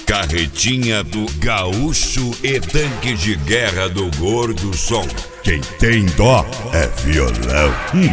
Carretinha do gaúcho e tanque de guerra do Gordo Som. Quem tem dó é violão.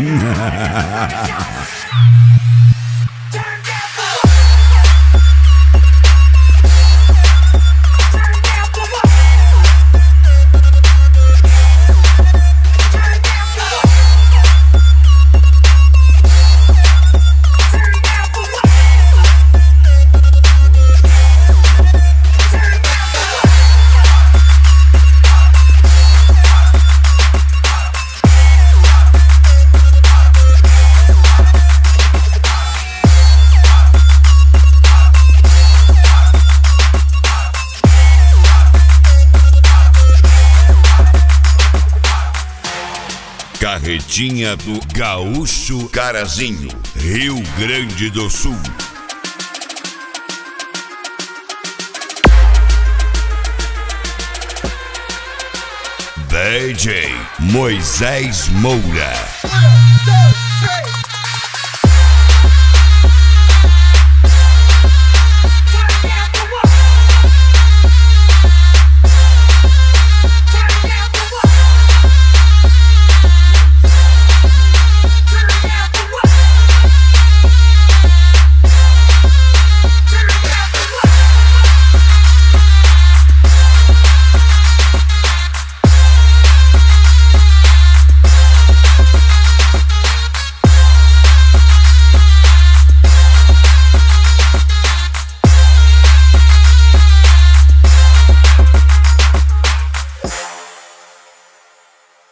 Carretinha do gaúcho Carazinho, Rio Grande do Sul. DJ Moisés Moura. 1, 2